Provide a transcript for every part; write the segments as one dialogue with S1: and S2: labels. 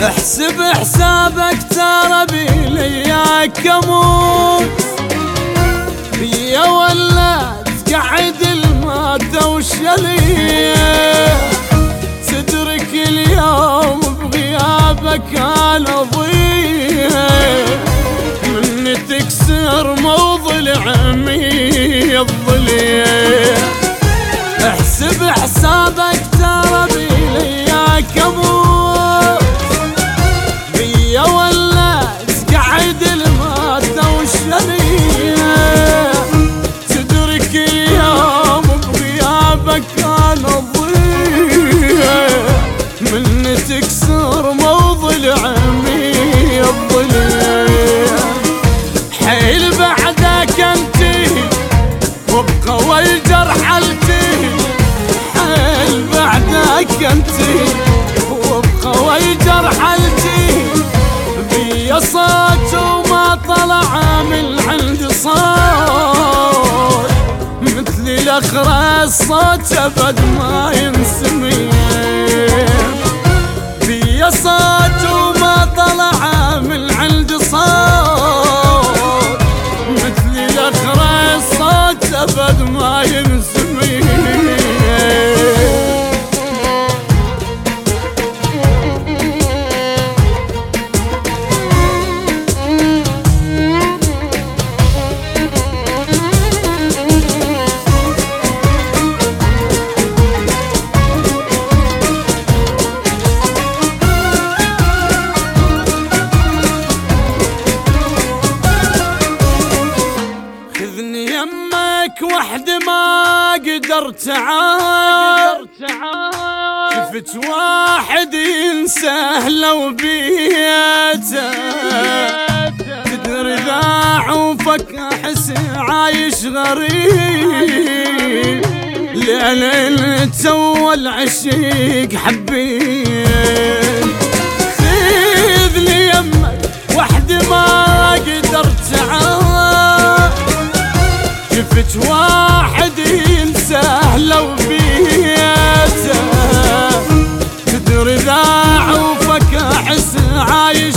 S1: احسب حسابك ترى بلياك اموت يا ولد قعد المات والشليه تدرك اليوم بغيابك انا ضيع من تكسر موضع عمي الضليع احسب حسابك ترى بلياك اموت يا ولد قعد المات والشليه تدرك اليوم بغيابك انا ضيع من تكسر موضع عمي الضليع حيل بعدك انتهي وبقوى الجرح التهي حيل بعدك انتهي وبقوى الجرح التهي بيا صوت وما طلع من عند صوت مثل الاخرى الصوت ابد ما ينسمي بيا صوت وما طلع من عند صوت مثل الاخرى الصوت ابد ما ينسمي وحد ما قدرت عاد شفت واحد ينساه لو بيته تدري ذا عوفك احس عايش غريب لأن تو العشيق حبيت خذ لي يمك وحد ما قدرت عاد شفت واحد ينساه لو بيته تدري ذا عوفك احس عايش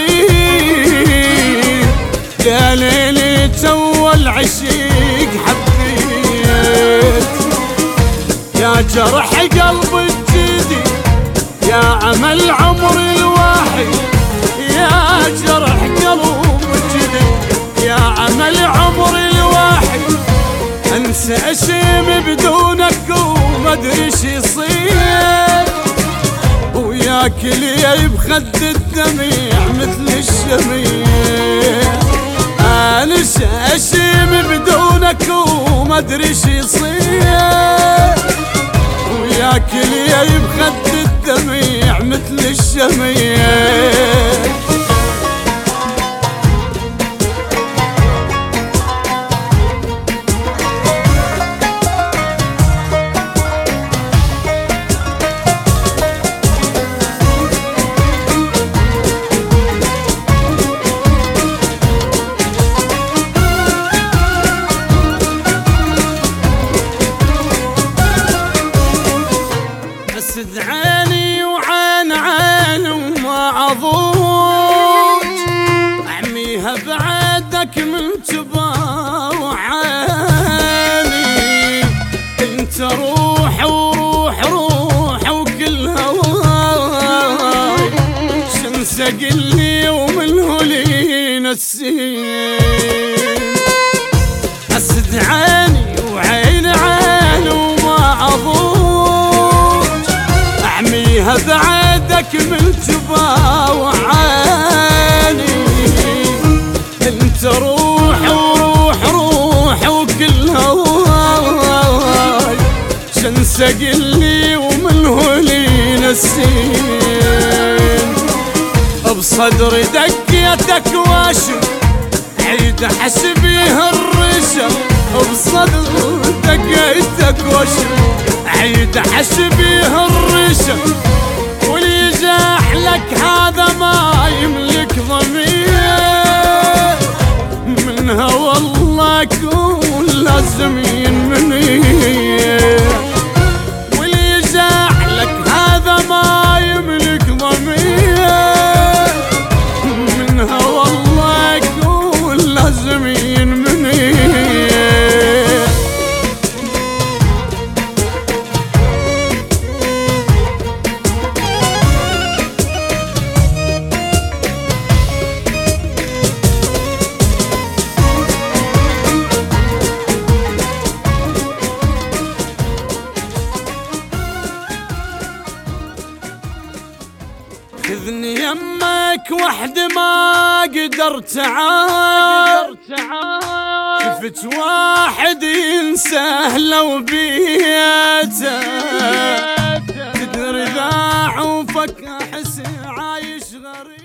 S1: غريب يا ليلي تو العشيق حبيت يا جرح قلب الجدي يا عمل عمري الواحد يا جرح قلب الجدي يا عمل عمري الواحد انسى اشيم بدونك وما ادري ايش يصير وياك لي بخد الدميع مثل الشميع انسى اشيم بدونك وما ادري ايش يصير وياك لي بخد الدميع مثل الشميع اسد عيني وعين عين وما عضوج اعميها بعدك من تبا وعيني انت روح وروح روح وكل هواي شنسى قلي ومنه لي نسين اسد عيني وعين عين وما عضوج اعميها بعدك من جبا وعاني انت روح وروح روح وكل هواي شنسى قلي ومنه لي نسين بصدر دقيتك واشم عيد حسبيه الرشم بصدر دقيتك واشم عيد حسبيه الرشم واللي جاح لك هذا ما يملك ضمير منها والله كون لازم ينمني واللي جاح لك هذا ما يملك ضمير اذن يمك وحد ما قدرت عاد، شفت واحد ينساه لو بيته، تدري ذا عوفك احس عايش غريب.